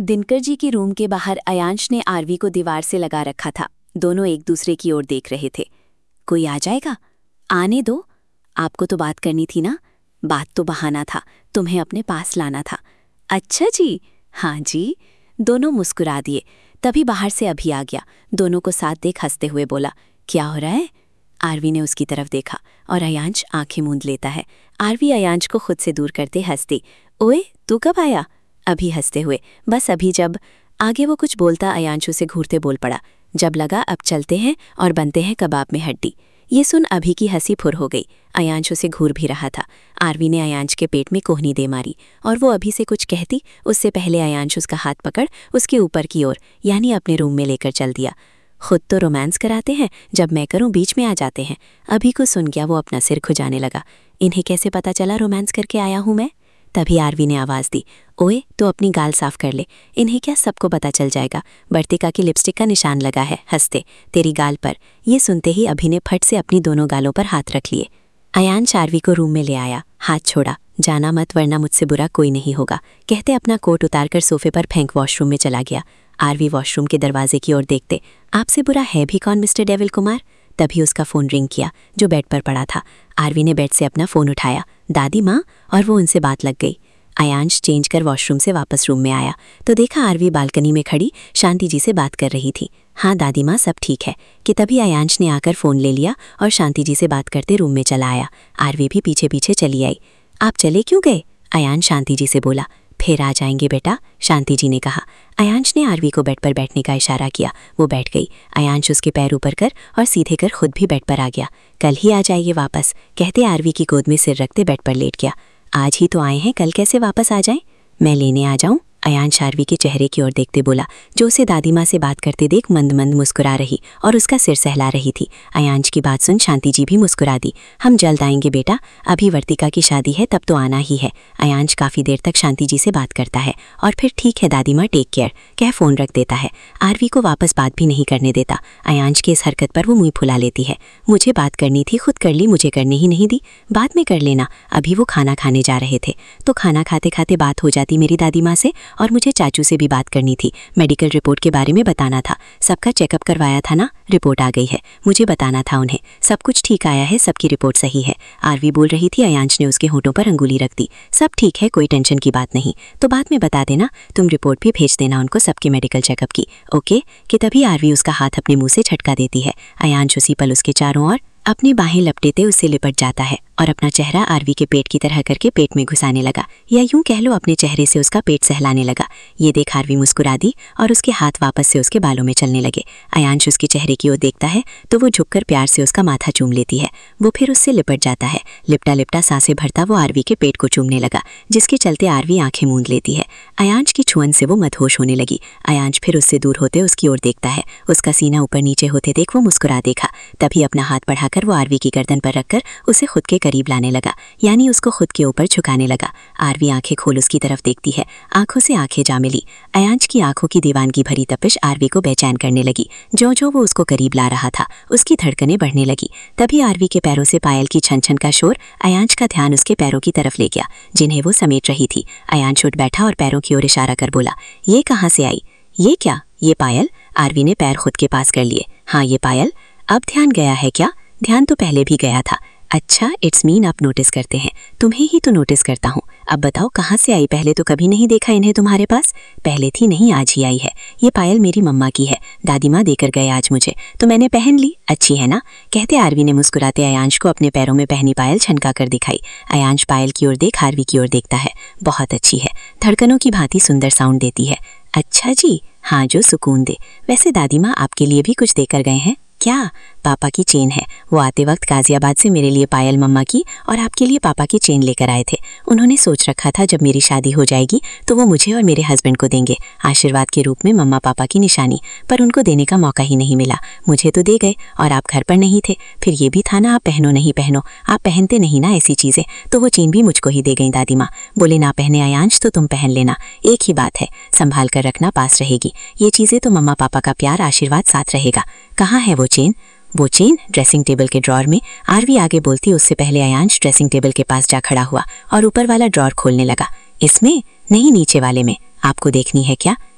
दिनकर जी की रूम के बाहर अयांश ने आरवी को दीवार से लगा रखा था। दोनों एक दूसरे की ओर देख रहे थे। कोई आ जाएगा? आने दो, आपको तो बात करनी थी ना। बात तो बहाना था, तुम्हें अपने पास लाना था। अच्छा जी, हाँ जी। दोनों मुस्कुरा दिए। तभी बाहर से अभी आ गया। दोनों को साथ देख हंसते हुए बोला, क्या हो रहा है? आरवी ने उसकी तरफ देखा और अयांश आंखें मूंद लेता है। आरवी अयांश को खुद से दूर करते हंसती, ओए तू कब आया? अभी हंसते हुए, बस अभी जब। आगे वो कुछ बोलता अयांश उसे घूरते बोल पड़ा, जब लगा अब चलते हैं और बनते हैं कबाब में हड्डी। ये सुन अभी की हंसी फुर हो गई। अयांश उसे घूर भी रहा था। आरवी ने अयांश के पेट में कोहनी दे मारी और वो अभी से कुछ कहती उससे पहले अयांश उसका हाथ पकड़ उसके ऊपर की ओर यानी अपने रूम में लेकर चल दिया। खुद तो रोमांस कराते हैं, जब मैं करूं बीच में आ जाते हैं। अभी को सुन गया वो अपना सिर खुजाने लगा। इन्हें कैसे पता चला रोमांस करके आया हूं मैं? तभी आरवी ने आवाज़ दी, ओए तो अपनी गाल साफ कर ले। इन्हें क्या सबको पता चल जाएगा? बर्तिका की लिपस्टिक का निशान लगा है हंसते तेरी गाल पर। ये सुनते ही अभी ने फट से अपनी दोनों गालों पर हाथ रख लिए। अयांश आरवी को रूम में ले आया, हाथ छोड़ा, जाना मत वरना मुझसे बुरा कोई नहीं होगा, कहते अपना कोट उतारकर सोफे पर फेंक वॉशरूम में चला गया। आरवी वॉशरूम के दरवाजे की ओर देखते, आपसे बुरा है भी कौन मिस्टर डेविल कुमार? तभी उसका फ़ोन रिंग किया जो बेड पर पड़ा था। आरवी ने बेड से अपना फ़ोन उठाया, दादी माँ, और वो उनसे बात लग गई। अयांश चेंज कर वॉशरूम से वापस रूम में आया तो देखा आरवी बालकनी में खड़ी शांति जी से बात कर रही थी। हाँ दादी माँ सब ठीक है, कि तभी अयांश ने आकर फ़ोन ले लिया और शांति जी से बात करते रूम में चला आया। आरवी भी पीछे पीछे चली आई। आप चले क्यों गए? अयांश शांति जी से बोला। फिर आ जाएंगे बेटा, शांति जी ने कहा। अयांश ने आरवी को बेड पर बैठने का इशारा किया। वो बैठ गई। अयांश उसके पैर ऊपर कर और सीधे कर खुद भी बेड पर आ गया। कल ही आ जाइए वापस, कहते आरवी की गोद में सिर रखते बेड पर लेट गया। आज ही तो आए हैं, कल कैसे वापस आ जाएं? मैं लेने आ जाऊं? अयांश आरवी के चेहरे की ओर देखते बोला, जो उसे दादी माँ से बात करते देख मंद मंद मुस्कुरा रही और उसका सिर सहला रही थी। अयांश की बात सुन शांति जी भी मुस्कुरा दी। हम जल्द आएंगे बेटा, अभी वर्तिका की शादी है तब तो आना ही है। अयांश काफ़ी देर तक शांति जी से बात करता है और फिर ठीक है दादी माँ टेक केयर कह फ़ोन रख देता है। आरवी को वापस बात भी नहीं करने देता। अयांश की इस हरकत पर वो मुँह फुला लेती है। मुझे बात करनी थी, खुद कर ली, मुझे करने ही नहीं दी। बाद में कर लेना। अभी वो खाना खाने जा रहे थे तो खाना खाते खाते बात हो जाती मेरी दादी माँ से, और मुझे चाचू से भी बात करनी थी। मेडिकल रिपोर्ट के बारे में बताना था। सबका चेकअप करवाया था ना, रिपोर्ट आ गई है। मुझे बताना था उन्हें, सब कुछ ठीक आया है, सबकी रिपोर्ट सही है। आरवी बोल रही थी। अयांश ने उसके होठों पर अंगुली रख दी। सब ठीक है, कोई टेंशन की बात नहीं, तो बाद में बता देना। तुम रिपोर्ट भी भेज देना उनको सबके मेडिकल चेकअप की, ओके? कि तभी आरवी उसका हाथ अपने मुंह से झटका देती है। अयांश उसी पल उसके चारों ओर अपनी बाहें लपटेते उससे लिपट जाता है और अपना चेहरा आरवी के पेट की तरह करके पेट में घुसाने लगा, या यूं कह लो अपने चेहरे से उसका पेट सहलाने लगा। ये देख आरवी मुस्कुरा दी और उसके हाथ वापस से उसके बालों में चलने लगे। अयांश उसके चेहरे की ओर देखता है तो वो झुककर प्यार से उसका माथा चूम लेती है। वो फिर उससे लिपट जाता है। लिपटा लिपटा सांसें भरता वो आरवी के पेट को चूमने लगा, जिसके चलते आरवी आंखें मूंद लेती है। अयांश की छुअन से वो मदहोश होने लगी। अयांश फिर उससे दूर होते उसकी ओर देखता है। उसका सीना ऊपर नीचे होते देख वो मुस्कुरा देखा। तभी अपना हाथ बढ़ाकर वो आरवी की गर्दन पर रखकर उसे खुद के करीब लाने लगा, यानी उसको खुद के ऊपर झुकाने लगा। आरवी आंखें खोल उसकी तरफ देखती है, आंखों से आंखें जा मिली। अयांश की आंखों की दीवानगी भरी तपिश आरवी को बेचैन करने लगी। जो जो वो उसको करीब ला रहा था उसकी धड़कनें बढ़ने लगी। तभी आरवी के पैरों से पायल की छन छन का शोर अयांश का ध्यान उसके पैरों की तरफ ले गया, जिन्हें वो समेट रही थी। अयांश उठ बैठा और पैरों की ओर इशारा कर बोला, ये कहाँ से आई? ये क्या? ये पायल? आरवी ने पैर खुद के पास कर लिए। हाँ ये पायल। अब ध्यान गया है क्या? ध्यान तो पहले भी गया था। अच्छा, इट्स मीन आप नोटिस करते हैं। तुम्हें ही तो नोटिस करता हूँ। अब बताओ कहाँ से आई? पहले तो कभी नहीं देखा इन्हें तुम्हारे पास। पहले थी नहीं, आज ही आई है। ये पायल मेरी मम्मा की है, दादी माँ देकर गए आज मुझे, तो मैंने पहन ली। अच्छी है ना, कहते आरवी ने मुस्कुराते अयांश को अपने पैरों में पहनी पायल छनका कर दिखाई। अयांश पायल की ओर देख आरवी की ओर देखता है। बहुत अच्छी है, धड़कनों की भांति सुंदर साउंड देती है। अच्छा जी, हाँ जो सुकून दे। वैसे दादी माँ आपके लिए भी कुछ देकर गए हैं क्या? पापा की चेन है, वो आते वक्त गाजियाबाद से मेरे लिए पायल मम्मा की और आपके लिए पापा की चेन लेकर आए थे। उन्होंने सोच रखा था जब मेरी शादी हो जाएगी तो वो मुझे और मेरे हस्बैंड को देंगे, आशीर्वाद के रूप में मम्मा पापा की निशानी, पर उनको देने का मौका ही नहीं मिला। मुझे तो दे गए और आप घर पर नहीं थे। फिर ये भी था ना, आप पहनो नहीं पहनो, आप पहनते नहीं ना ऐसी चीज़ें, तो वो चेन भी मुझको ही दे गई दादी माँ। बोले ना पहने अयांश तो तुम पहन लेना, एक ही बात है, संभाल कर रखना, पास रहेगी। ये चीज़ें तो मम्मा पापा का प्यार आशीर्वाद साथ रहेगा। कहाँ है वो चेन? वो चेन ड्रेसिंग टेबल के ड्रॉर में। आरवी आगे बोलती उससे पहले अयांश ड्रेसिंग टेबल के पास जा खड़ा हुआ और ऊपर वाला ड्रॉर खोलने लगा। इसमें नहीं, नीचे वाले में। आपको देखनी है क्या?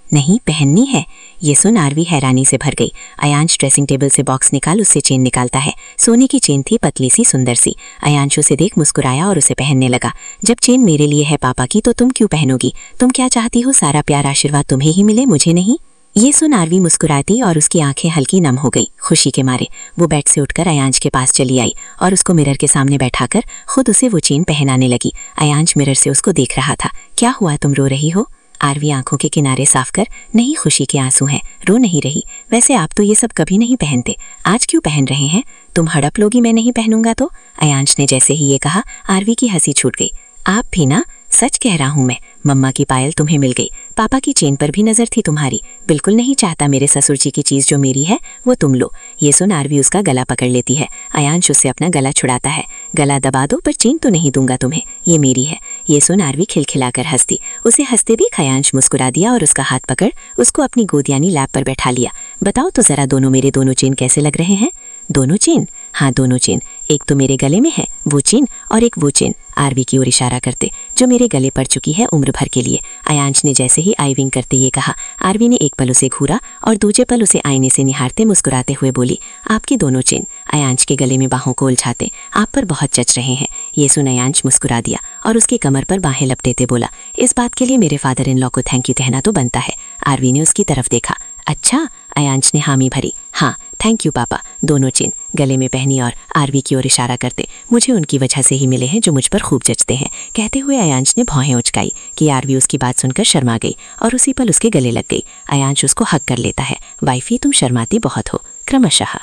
नहीं, पहननी है। ये सुन आरवी हैरानी से भर गई। अयांश ड्रेसिंग टेबल से बॉक्स निकाल उससे चेन निकालता है। सोने की चेन थी, पतली सी, सुंदर सी। अयांश उसे देख मुस्कुराया और उसे पहनने लगा। जब चेन मेरे लिए है पापा की, तो तुम क्यों पहनोगी? तुम क्या चाहती हो? सारा प्यार आशीर्वाद तुम्हें ही मिले, मुझे नहीं। ये सुन आरवी मुस्कुराती और उसकी आंखें हल्की नम हो गई खुशी के मारे। वो बेड से उठकर अयांश के पास चली आई और उसको मिरर के सामने बैठाकर खुद उसे वो चेन पहनाने लगी। अयांश मिरर से उसको देख रहा था। क्या हुआ, तुम रो रही हो? आरवी आंखों के किनारे साफ कर, नहीं, खुशी के आंसू हैं, रो नहीं रही। वैसे आप तो ये सब कभी नहीं पहनते, आज क्यों पहन रहे हैं? तुम हड़प लोगी मैं नहीं पहनूंगा तो? अयांश ने जैसे ही ये कहा, आरवी की हंसी छूट गई। आप भी ना? सच कह रहा हूं मैं। मम्मा की पायल तुम्हें मिल गई, पापा की चेन पर भी नजर थी तुम्हारी। बिल्कुल नहीं चाहता मेरे ससुर जी की चीज जो मेरी है वो तुम लो। ये सुन आरवी उसका गला पकड़ लेती है। अयांश उससे अपना गला छुड़ाता है। गला दबा दो, पर चेन तो नहीं दूंगा तुम्हें, ये मेरी है। ये सुन आरवी खिलखिलाकर हंसती। उसे हंसते देख अयांश मुस्कुरा दिया और उसका हाथ पकड़ उसको अपनी गोद यानी लैब पर बैठा लिया। बताओ तो जरा, दोनों मेरे दोनों चेन कैसे लग रहे हैं? दोनों चेन? हाँ, दोनों चेन। एक तो मेरे गले में है वो चेन, और एक वो चेन, आरवी की ओर इशारा करते, जो मेरे गले पड़ चुकी है उम्र भर के लिए। अयांश ने जैसे ही आई विंग करते ये कहा, आरवी ने एक पल उसे घूरा और दूजे पल उसे आईने से निहारते मुस्कुराते हुए बोली, आपकी दोनों चेन अयांश के गले में बाहों को उलझाते आप पर बहुत जच रहे हैं। ये सुन अयांश मुस्कुरा दिया और उसकी कमर पर बाहें लपटेते बोला, इस बात के लिए मेरे फादर इन लॉ को थैंक यू कहना तो बनता है। आरवी ने उसकी तरफ देखा। अच्छा? अयांश ने हामी भरी। हाँ, थैंक यू पापा। दोनों चेन गले में पहनी और आरवी की ओर इशारा करते, मुझे उनकी वजह से ही मिले हैं जो मुझ पर खूब जचते हैं। कहते हुए अयांश ने भौहें उचकाई कि आरवी उसकी बात सुनकर शर्मा गई और उसी पल उसके गले लग गई। अयांश उसको हक कर लेता है। वाइफी, तुम शर्माती बहुत हो। क्रमशः